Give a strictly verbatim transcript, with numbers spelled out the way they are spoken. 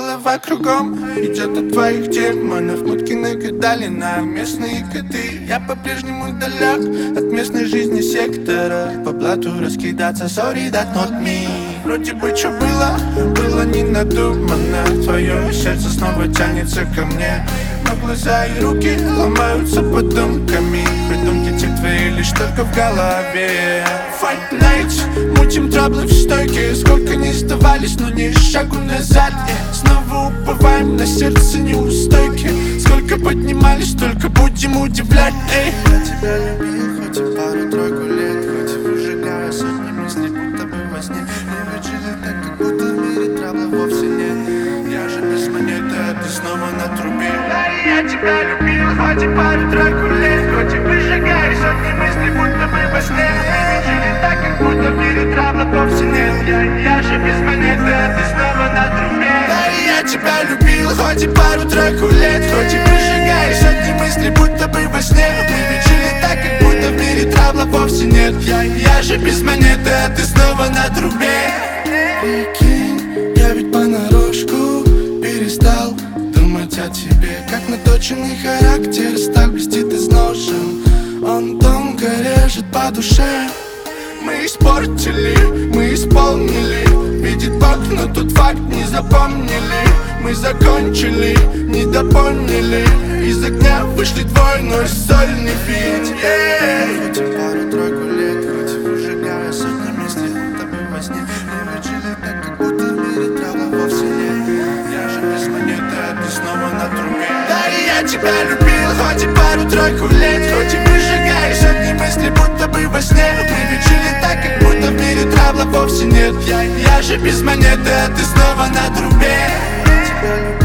голова кругом идет от твоих демонов. Мутки нагадали на местные коты. Я по-прежнему далек от местной жизни сектора. По блату раскидаться, sorry, that not me. Вроде бы что было, было не надумано. Твое сердце снова тянется ко мне, но глаза и руки ломаются подумками. Придумки те твои лишь только в голове. Fight nights, мутим траблы в стойке. Сколько не сдавались, но ни шагу назад. И снова уповаем на сердце неустойки. Сколько поднимались, столько будем удивлять. Эй. Я тебя любил, хоть и пару-тройку лет, хоть и выжигая сотни мыслей, будто бы во сне. Мы жили так, как будто в мире трабла вовсе нет. Я же без монеты, а ты снова на трубе. Да, я тебя любил, хоть и пару-тройку лет, хоть и выжигая сотни мыслей, будто бы во сне. Мы жили так, как будто в мире трабла вовсе нет. Я, я же без монеты, а ты снова на трубе. Да, я тебя любил, хоть и пару-тройку лет, хоть и выжигая сотни мыслей, будто бы во сне. Мы ведь жили так, как будто в мире трабла вовсе нет. Я, я же без монеты, а ты снова на трубе. Прикинь, я ведь понарошку перестал думать о тебе. Как наточенный характер стал блестит изношен. Он тонко режет по душе. Мы испортили, мы исполнили. Видит Бог, но тут факт не запомнили. Мы закончили, не допоняли. Из огня вышли двойной сольный вид. Хоть и пару-тройку лет, хоть и выжигая сотни мыслей, будто бы во сне. Мы ведь жили так, как будто в мире трава вовсе нет. Я же без монеты, а ты снова на трубе. Да, и я тебя любил, хоть и пару-тройку лет, хоть и выжигая сотни мыслей, будто бы во сне. Мы ведь жили так, как будто в мире трабла вовсе нет. Я, я же без монеты, а ты снова на трубе.